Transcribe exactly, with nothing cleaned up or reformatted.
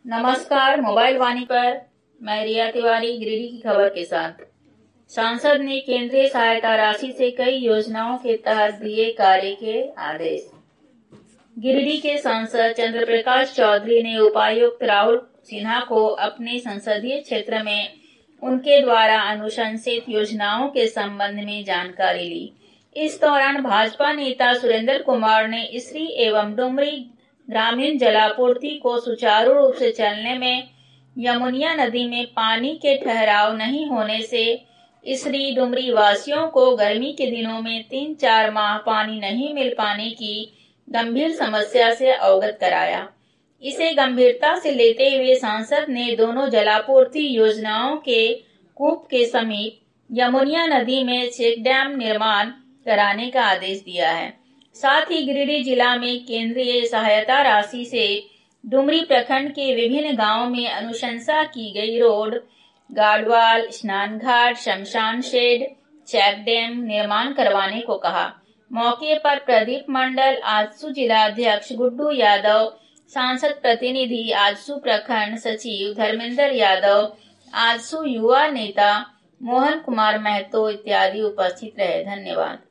नमस्कार। मोबाइल वाणी पर मैं रिया तिवारी गिरिडीह की खबर के साथ। सांसद ने केंद्रीय सहायता राशि से कई योजनाओं के तहत दिए कार्य के आदेश। गिरिडीह के सांसद चंद्र प्रकाश चौधरी ने उपायुक्त राहुल सिन्हा को अपने संसदीय क्षेत्र में उनके द्वारा अनुशंसित योजनाओं के संबंध में जानकारी ली। इस दौरान भाजपा नेता सुरेंद्र कुमार ने इसरी एवं डुमरी ग्रामीण जलापूर्ति को सुचारू रूप से चलने में यमुनिया नदी में पानी के ठहराव नहीं होने से इसरी डुमरी वासियों को गर्मी के दिनों में तीन चार माह पानी नहीं मिल पाने की गंभीर समस्या से अवगत कराया। इसे गंभीरता से लेते हुए सांसद ने दोनों जलापूर्ति योजनाओं के कूप के समीप यमुनिया नदी में चेक डैम निर्माण कराने का आदेश दिया है। साथ ही गिरिडीह जिला में केंद्रीय सहायता राशि से डुमरी प्रखंड के विभिन्न गांवों में अनुशंसा की गई रोड, गार्डवाल, स्नान घाट, शमशान शेड, चेक डैम निर्माण करवाने को कहा। मौके पर प्रदीप मंडल, आजसू जिला अध्यक्ष गुड्डू यादव, सांसद प्रतिनिधि आजसू प्रखंड सचिव धर्मेंद्र यादव, आजसू युवा नेता मोहन कुमार महतो इत्यादि उपस्थित रहे। धन्यवाद।